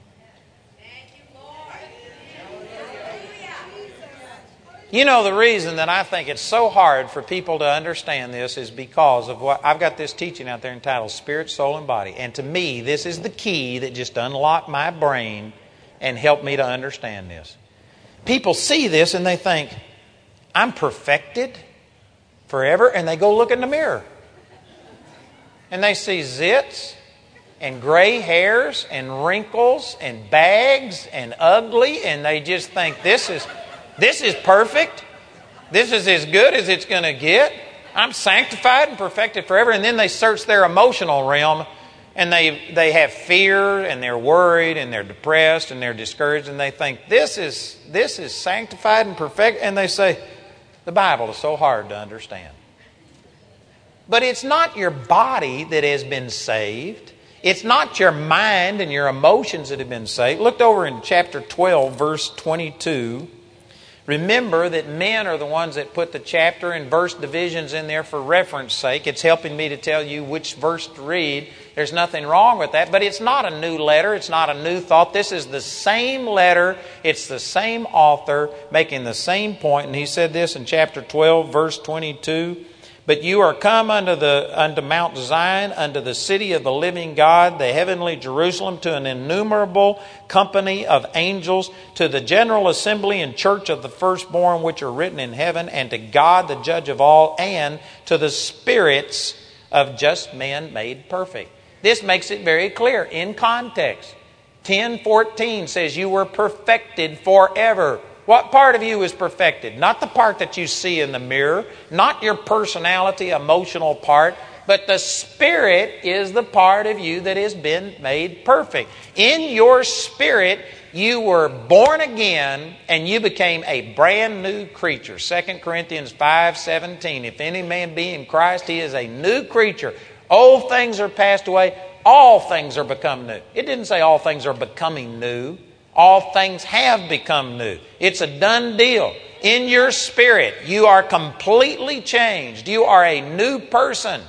You know, the reason that I think it's so hard for people to understand this is because of what I've got this teaching out there entitled Spirit, Soul, and Body. And to me, this is the key that just unlocked my brain and helped me to understand this. People see this and they think, I'm perfected forever, and they go look in the mirror. And they see zits and gray hairs and wrinkles and bags and ugly, and they just think this is perfect. This is as good as it's going to get. I'm sanctified and perfected forever. And then they search their emotional realm, and they have fear, and they're worried, and they're depressed, and they're discouraged, and they think this is sanctified and perfect. And they say, the Bible is so hard to understand. But it's not your body that has been saved. It's not your mind and your emotions that have been saved. Look over in chapter 12, verse 22. Remember that men are the ones that put the chapter and verse divisions in there for reference sake. It's helping me to tell you which verse to read. There's nothing wrong with that, but it's not a new letter. It's not a new thought. This is the same letter. It's the same author making the same point. And he said this in chapter 12, verse 22. But you are come unto Mount Zion, unto the city of the living God, the heavenly Jerusalem, to an innumerable company of angels, to the general assembly and church of the firstborn which are written in heaven, and to God the judge of all, and to the spirits of just men made perfect. This makes it very clear in context. 10:14 says you were perfected forever. What part of you is perfected? Not the part that you see in the mirror, not your personality, emotional part, but the Spirit is the part of you that has been made perfect. In your spirit, you were born again and you became a brand new creature. 2 Corinthians 5:17, if any man be in Christ, he is a new creature. Old things are passed away, all things are become new. It didn't say all things are becoming new. All things have become new. It's a done deal. In your spirit, you are completely changed. You are a new person.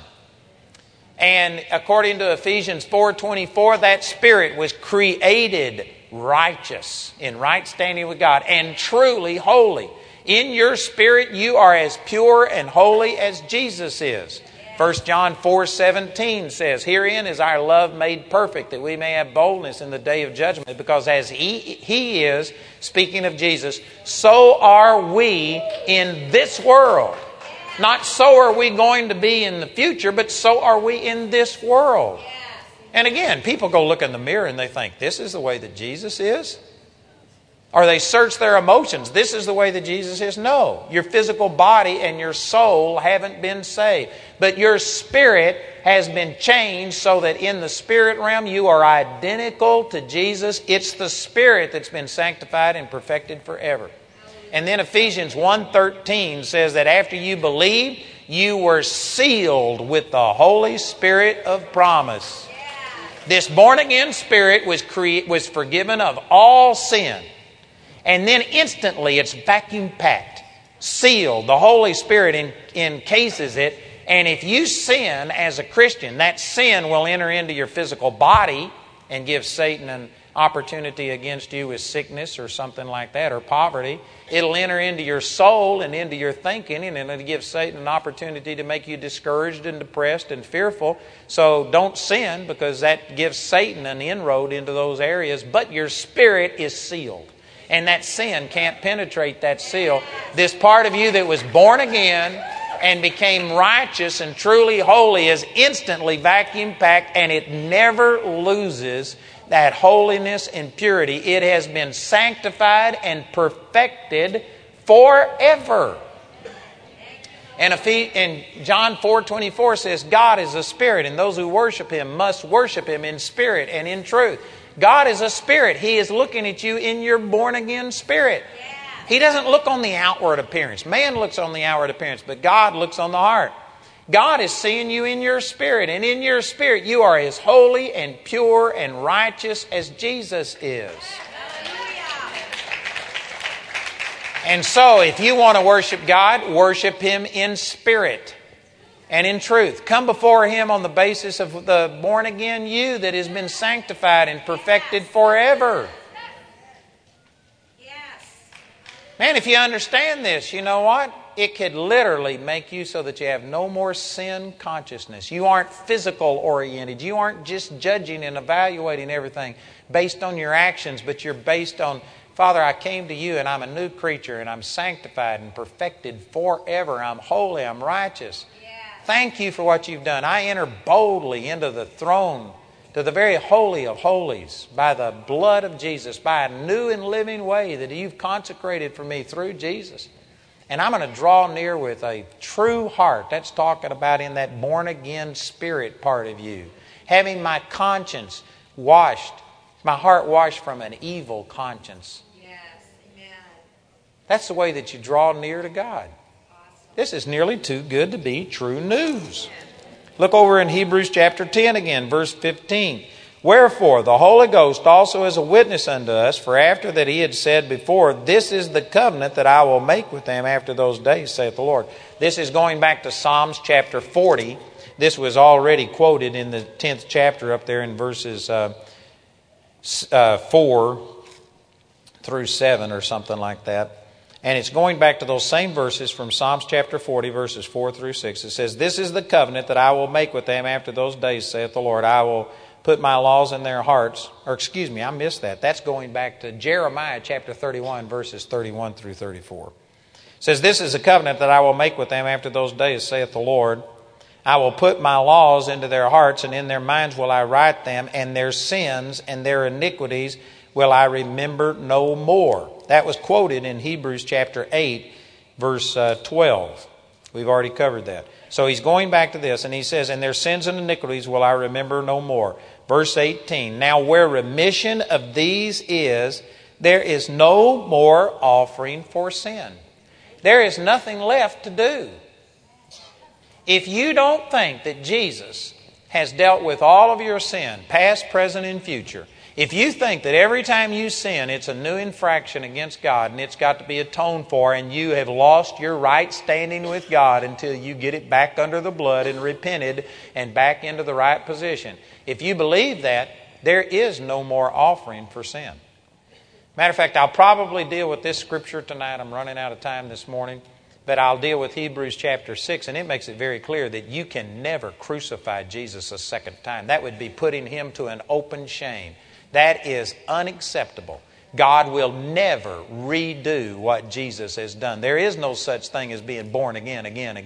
And according to Ephesians 4:24, that spirit was created righteous, in right standing with God, and truly holy. In your spirit, you are as pure and holy as Jesus is. 1 John 4:17 says, herein is our love made perfect, that we may have boldness in the day of judgment. Because as He is, speaking of Jesus, so are we in this world. Not so are we going to be in the future, but so are we in this world. And again, people go look in the mirror and they think, this is the way that Jesus is? Or they search their emotions. This is the way that Jesus is. No. Your physical body and your soul haven't been saved. But your spirit has been changed so that in the spirit realm you are identical to Jesus. It's the Spirit that's been sanctified and perfected forever. And then Ephesians 1:13 says that after you believed, you were sealed with the Holy Spirit of promise. This born-again spirit was forgiven of all sin. And then instantly it's vacuum packed, sealed. The Holy Spirit encases it. And if you sin as a Christian, that sin will enter into your physical body and give Satan an opportunity against you with sickness or something like that, or poverty. It'll enter into your soul and into your thinking, and it'll give Satan an opportunity to make you discouraged and depressed and fearful. So don't sin, because that gives Satan an inroad into those areas. But your spirit is sealed. And that sin can't penetrate that seal. This part of you that was born again and became righteous and truly holy is instantly vacuum packed, and it never loses that holiness and purity. It has been sanctified and perfected forever. And John 4:24 says, God is a spirit, and those who worship Him must worship Him in spirit and in truth. God is a spirit. He is looking at you in your born-again spirit. He doesn't look on the outward appearance. Man looks on the outward appearance, but God looks on the heart. God is seeing you in your spirit, and in your spirit you are as holy and pure and righteous as Jesus is. And so, if you want to worship God, worship Him in spirit and in truth. Come before Him on the basis of the born-again you that has been sanctified and perfected forever. Man, if you understand this, you know what? It could literally make you so that you have no more sin consciousness. You aren't physical oriented. You aren't just judging and evaluating everything based on your actions, but you're based on, Father, I came to you and I'm a new creature and I'm sanctified and perfected forever. I'm holy, I'm righteous. Thank you for what you've done. I enter boldly into the throne, to the very holy of holies, by the blood of Jesus, by a new and living way that you've consecrated for me through Jesus. And I'm going to draw near with a true heart. That's talking about in that born-again spirit part of you. Having my conscience washed, my heart washed from an evil conscience. Yes, amen. That's the way that you draw near to God. This is nearly too good to be true news. Look over in Hebrews chapter 10 again, verse 15. Wherefore, the Holy Ghost also is a witness unto us, for after that He had said before, this is the covenant that I will make with them after those days, saith the Lord. This is going back to Psalms chapter 40. This was already quoted in the 10th chapter up there in verses 4 through 7 or something like that. And it's going back to those same verses from Psalms chapter 40, verses 4 through 6. It says, this is the covenant that I will make with them after those days, saith the Lord. I will put my laws in their hearts. Or excuse me, I missed that. That's going back to Jeremiah chapter 31, verses 31 through 34. It says, this is the covenant that I will make with them after those days, saith the Lord. I will put my laws into their hearts, and in their minds will I write them, and their sins and their iniquities will I remember no more. That was quoted in Hebrews chapter 8, verse 12. We've already covered that. So he's going back to this, and he says, and their sins and iniquities will I remember no more. Verse 18, now where remission of these is, there is no more offering for sin. There is nothing left to do. If you don't think that Jesus has dealt with all of your sin, past, present, and future, if you think that every time you sin, it's a new infraction against God and it's got to be atoned for, and you have lost your right standing with God until you get it back under the blood and repented and back into the right position. If you believe that, there is no more offering for sin. Matter of fact, I'll probably deal with this scripture tonight. I'm running out of time this morning. But I'll deal with Hebrews chapter 6, and it makes it very clear that you can never crucify Jesus a second time. That would be putting Him to an open shame. That is unacceptable. God will never redo what Jesus has done. There is no such thing as being born again.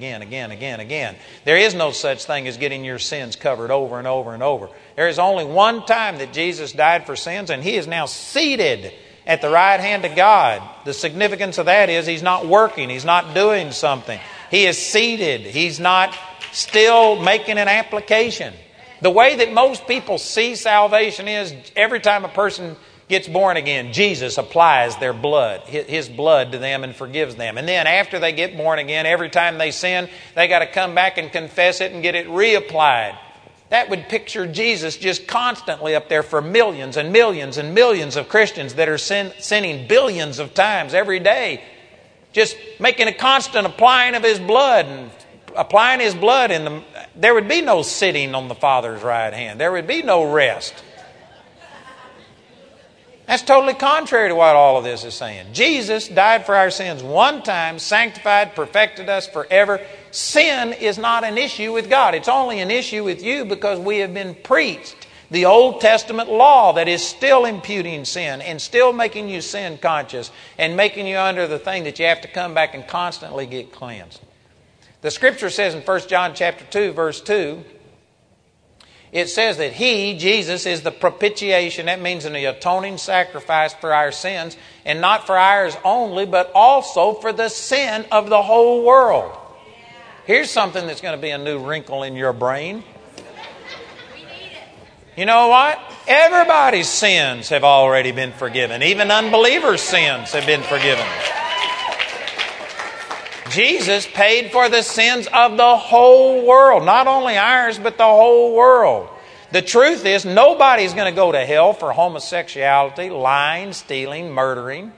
There is no such thing as getting your sins covered over and over and over. There is only one time that Jesus died for sins, and He is now seated at the right hand of God. The significance of that is He's not working. He's not doing something. He is seated. He's not still making an application. The way that most people see salvation is every time a person gets born again, Jesus applies their blood, His blood to them and forgives them. And then after they get born again, every time they sin, they got to come back and confess it and get it reapplied. That would picture Jesus just constantly up there for millions and millions and millions of Christians that are sinning billions of times every day. Just making a constant applying of His blood and applying His blood there would be no sitting on the Father's right hand. There would be no rest. That's totally contrary to what all of this is saying. Jesus died for our sins one time, sanctified, perfected us forever. Sin is not an issue with God. It's only an issue with you because we have been preached The Old Testament law that is still imputing sin and still making you sin conscious and making you under the thing that you have to come back and constantly get cleansed. The Scripture says in 1 John chapter 2, verse 2, it says that He, Jesus, is the propitiation. That means an atoning sacrifice for our sins, and not for ours only, but also for the sin of the whole world. Here's something that's going to be a new wrinkle in your brain. You know what? Everybody's sins have already been forgiven. Even unbelievers' sins have been forgiven. Jesus paid for the sins of the whole world. Not only ours, but the whole world. The truth is, nobody's going to go to hell for homosexuality, lying, stealing, murdering.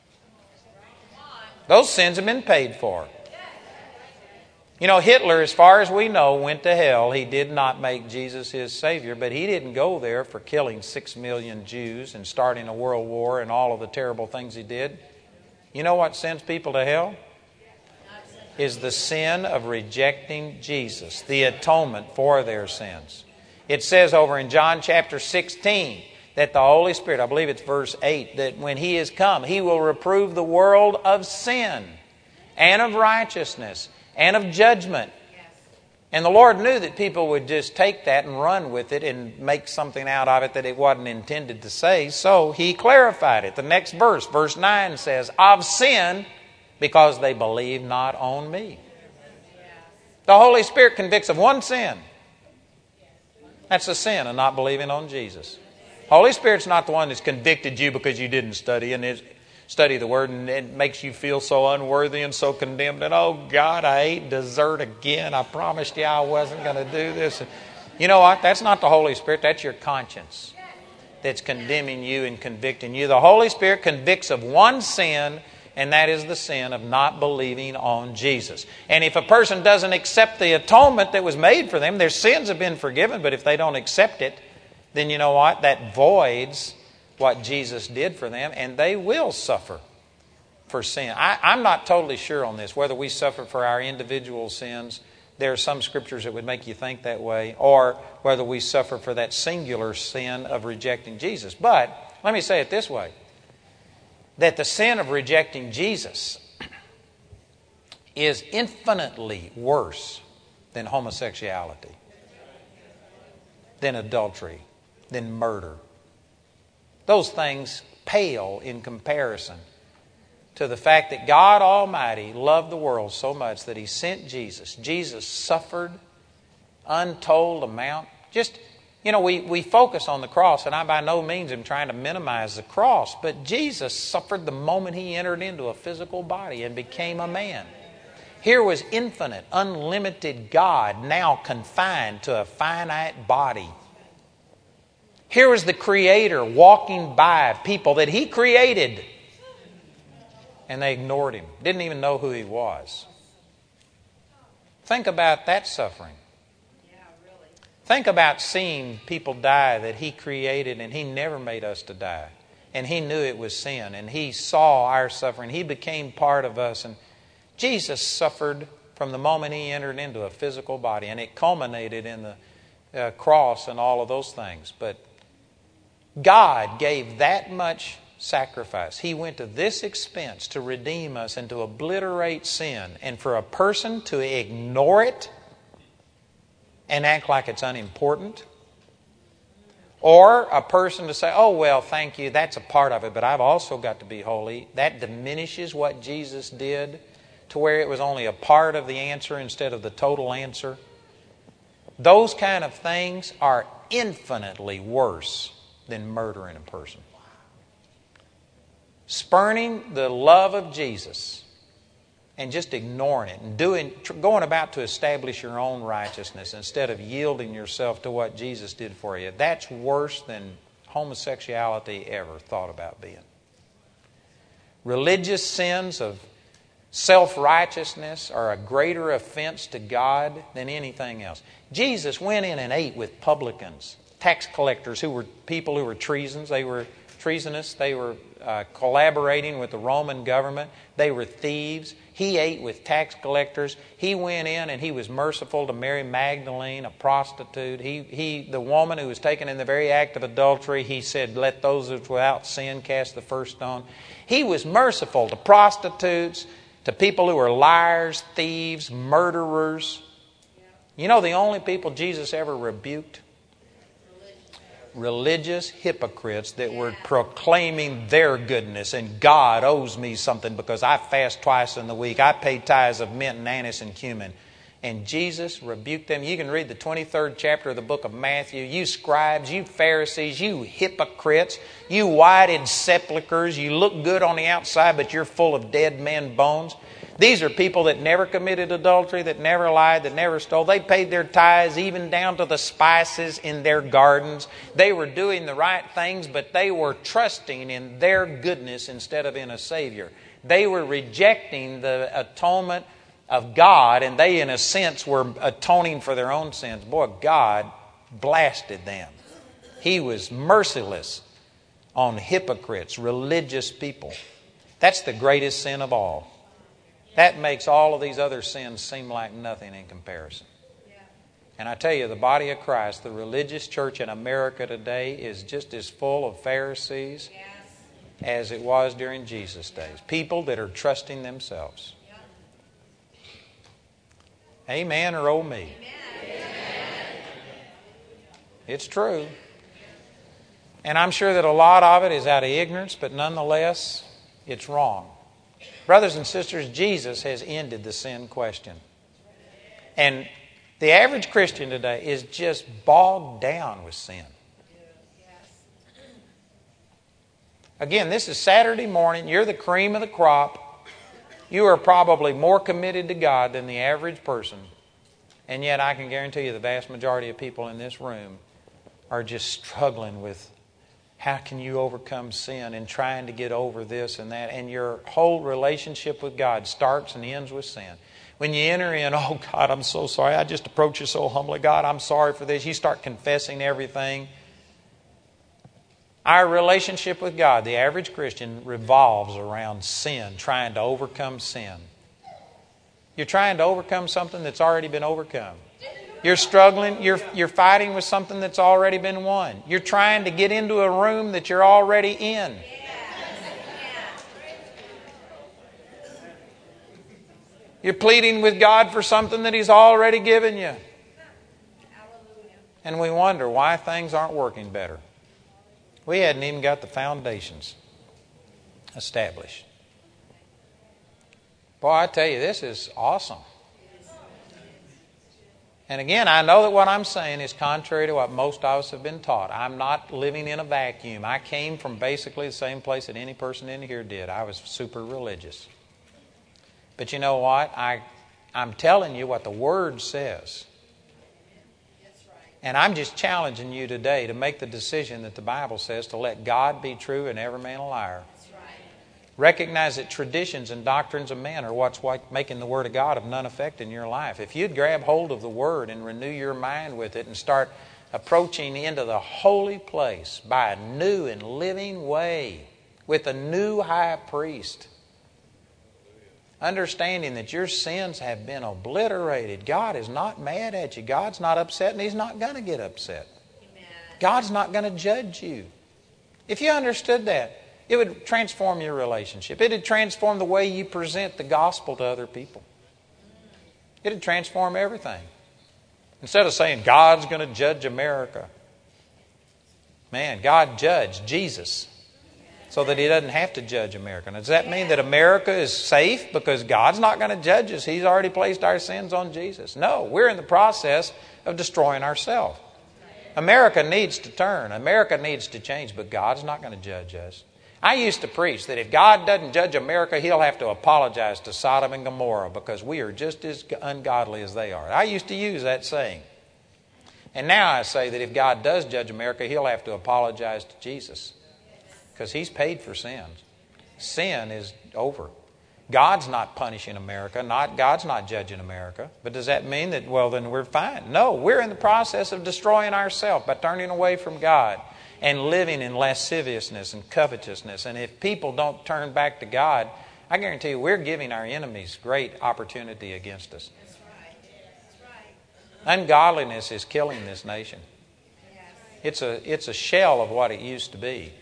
Those sins have been paid for. You know, Hitler, as far as we know, went to hell. He did not make Jesus his Savior, but he didn't go there for killing 6 million Jews and starting a world war and all of the terrible things he did. You know what sends people to hell? Is the sin of rejecting Jesus, the atonement for their sins. It says over in John chapter 16 that the Holy Spirit, I believe it's verse 8, that when He is come, He will reprove the world of sin and of righteousness and of judgment. And the Lord knew that people would just take that and run with it and make something out of it that it wasn't intended to say. So He clarified it. The next verse, verse 9 says, of sin, because they believe not on me. The Holy Spirit convicts of one sin. That's the sin of not believing on Jesus. Holy Spirit's not the one that's convicted you because you didn't study the Word and it makes you feel so unworthy and so condemned. And oh God, I ate dessert again. I promised you I wasn't going to do this. You know what? That's not the Holy Spirit. That's your conscience that's condemning you and convicting you. The Holy Spirit convicts of one sin, and that is the sin of not believing on Jesus. And if a person doesn't accept the atonement that was made for them, their sins have been forgiven, but if they don't accept it, then you know what? That voids what Jesus did for them, and they will suffer for sin. I'm not totally sure on this, whether we suffer for our individual sins. There are some scriptures that would make you think that way, or whether we suffer for that singular sin of rejecting Jesus. But let me say it this way, that the sin of rejecting Jesus is infinitely worse than homosexuality, than adultery, than murder. Those things pale in comparison to the fact that God Almighty loved the world so much that He sent Jesus. Jesus suffered untold amount. We focus on the cross, and I by no means am trying to minimize the cross, but Jesus suffered the moment He entered into a physical body and became a man. Here was infinite, unlimited God now confined to a finite body. Here was the Creator walking by people that He created, and they ignored Him, didn't even know who He was. Think about that suffering. Think about seeing people die that He created, and He never made us to die. And He knew it was sin, and He saw our suffering. He became part of us. And Jesus suffered from the moment He entered into a physical body, and it culminated in the cross and all of those things. But God gave that much sacrifice. He went to this expense to redeem us and to obliterate sin. And for a person to ignore it and act like it's unimportant, or a person to say, oh, well, thank you, that's a part of it, but I've also got to be holy, that diminishes what Jesus did to where it was only a part of the answer instead of the total answer. Those kind of things are infinitely worse than murdering a person. Spurning the love of Jesus and just ignoring it and going about to establish your own righteousness instead of yielding yourself to what Jesus did for you, that's worse than homosexuality ever thought about being. Religious sins of self-righteousness are a greater offense to God than anything else. Jesus went in and ate with publicans, tax collectors, who were people who were treasons. They were treasonous. They were collaborating with the Roman government. They were thieves. He ate with tax collectors. He went in and he was merciful to Mary Magdalene, a prostitute. The woman who was taken in the very act of adultery, he said, let those without sin cast the first stone. He was merciful to prostitutes, to people who were liars, thieves, murderers. You know the only people Jesus ever rebuked? Religious hypocrites that were proclaiming their goodness, and God owes me something because I fast twice in the week. I pay tithes of mint and anise and cumin. And Jesus rebuked them. You can read the 23rd chapter of the book of Matthew. You scribes, you Pharisees, you hypocrites, you whited sepulchres. You look good on the outside, but you're full of dead men bones. These are people that never committed adultery, that never lied, that never stole. They paid their tithes even down to the spices in their gardens. They were doing the right things, but they were trusting in their goodness instead of in a Savior. They were rejecting the atonement of God, and they, in a sense, were atoning for their own sins. Boy, God blasted them. He was merciless on hypocrites, religious people. That's the greatest sin of all. That makes all of these other sins seem like nothing in comparison. And I tell you, the body of Christ, the religious church in America today is just as full of Pharisees as it was during Jesus' days. People that are trusting themselves. Amen or oh me? It's true. And I'm sure that a lot of it is out of ignorance, but nonetheless, it's wrong. Brothers and sisters, Jesus has ended the sin question. And the average Christian today is just bogged down with sin. Again, this is Saturday morning. You're the cream of the crop. You are probably more committed to God than the average person. And yet I can guarantee you the vast majority of people in this room are just struggling with how can you overcome sin and trying to get over this and that. And your whole relationship with God starts and ends with sin. When you enter in, oh God, I'm so sorry. I just approach you so humbly. God, I'm sorry for this. You start confessing everything. Our relationship with God, the average Christian, revolves around sin, trying to overcome sin. You're trying to overcome something that's already been overcome. You're struggling, you're fighting with something that's already been won. You're trying to get into a room that you're already in. You're pleading with God for something that He's already given you. And we wonder why things aren't working better. We hadn't even got the foundations established. Boy, I tell you, this is awesome. And again, I know that what I'm saying is contrary to what most of us have been taught. I'm not living in a vacuum. I came from basically the same place that any person in here did. I was super religious. But you know what? I'm telling you what the Word says. And I'm just challenging you today to make the decision that the Bible says to let God be true and every man a liar. Recognize that traditions and doctrines of men are what's making the Word of God of none effect in your life. If you'd grab hold of the Word and renew your mind with it and start approaching into the holy place by a new and living way with a new high priest, understanding that your sins have been obliterated. God is not mad at you. God's not upset, and He's not going to get upset. Amen. God's not going to judge you. If you understood that, it would transform your relationship. It would transform the way you present the gospel to other people. It would transform everything. Instead of saying, God's going to judge America. Man, God judged Jesus so that He doesn't have to judge America. Now, does that mean that America is safe because God's not going to judge us? He's already placed our sins on Jesus. No, we're in the process of destroying ourselves. America needs to turn. America needs to change, but God's not going to judge us. I used to preach that if God doesn't judge America, He'll have to apologize to Sodom and Gomorrah because we are just as ungodly as they are. I used to use that saying. And now I say that if God does judge America, He'll have to apologize to Jesus because He's paid for sins. Sin is over. God's not punishing America. God's not judging America. But does that mean that, well, then we're fine? No, we're in the process of destroying ourselves by turning away from God and living in lasciviousness and covetousness. And if people don't turn back to God, I guarantee you we're giving our enemies great opportunity against us. That's right. That's right. Ungodliness is killing this nation. It's a shell of what it used to be.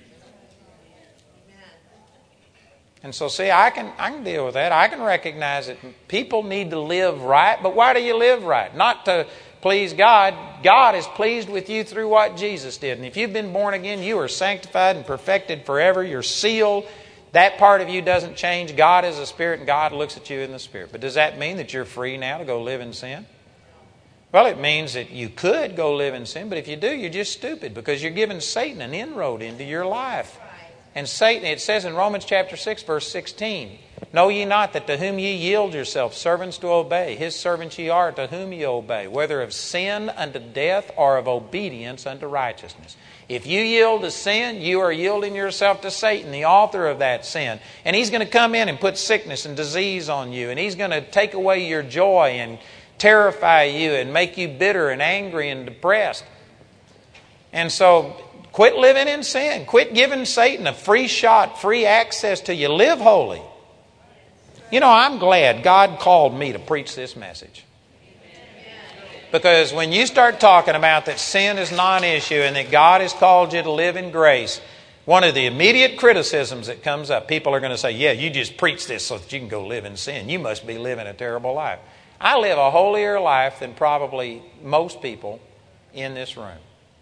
And so, see, I can deal with that. I can recognize that people need to live right. But why do you live right? Not to please God. God is pleased with you through what Jesus did. And if you've been born again, you are sanctified and perfected forever. You're sealed. That part of you doesn't change. God is a spirit, and God looks at you in the spirit. But does that mean that you're free now to go live in sin? Well, it means that you could go live in sin, but if you do, you're just stupid because you're giving Satan an inroad into your life. And Satan, it says in Romans chapter 6, verse 16, know ye not that to whom ye yield yourselves servants to obey, his servants ye are to whom ye obey, whether of sin unto death or of obedience unto righteousness. If you yield to sin, you are yielding yourself to Satan, the author of that sin. And he's going to come in and put sickness and disease on you. And he's going to take away your joy and terrify you and make you bitter and angry and depressed. And so quit living in sin. Quit giving Satan a free shot, free access to you. Live holy. You know, I'm glad God called me to preach this message. Because when you start talking about that sin is non-issue and that God has called you to live in grace, one of the immediate criticisms that comes up, people are going to say, yeah, you just preach this so that you can go live in sin. You must be living a terrible life. I live a holier life than probably most people in this room.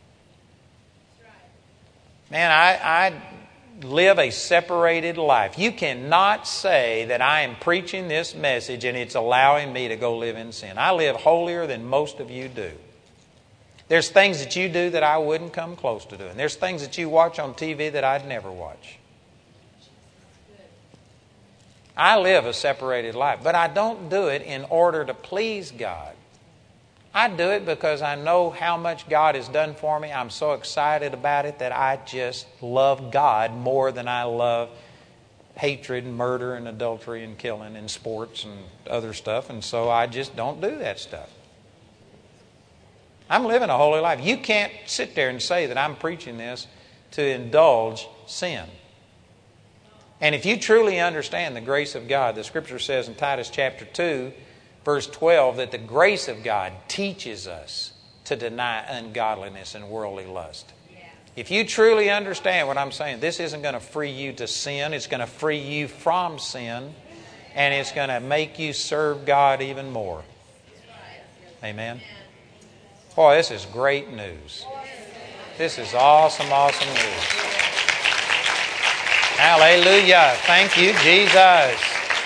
Man, I live a separated life. You cannot say that I am preaching this message and it's allowing me to go live in sin. I live holier than most of you do. There's things that you do that I wouldn't come close to doing. There's things that you watch on TV that I'd never watch. I live a separated life, but I don't do it in order to please God. I do it because I know how much God has done for me. I'm so excited about it that I just love God more than I love hatred and murder and adultery and killing and sports and other stuff. And so I just don't do that stuff. I'm living a holy life. You can't sit there and say that I'm preaching this to indulge sin. And if you truly understand the grace of God, the Scripture says in Titus chapter 2, verse 12, that the grace of God teaches us to deny ungodliness and worldly lust. If you truly understand what I'm saying, this isn't going to free you to sin. It's going to free you from sin. And it's going to make you serve God even more. Amen? Boy, this is great news. This is awesome, awesome news. Hallelujah. Thank you, Jesus.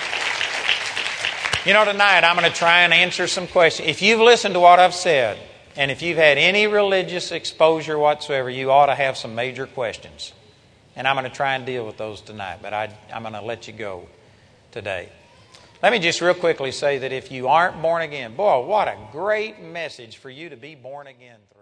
You know, tonight I'm going to try and answer some questions. If you've listened to what I've said, and if you've had any religious exposure whatsoever, you ought to have some major questions. And I'm going to try and deal with those tonight, but I'm going to let you go today. Let me just real quickly say that if you aren't born again, boy, what a great message for you to be born again through.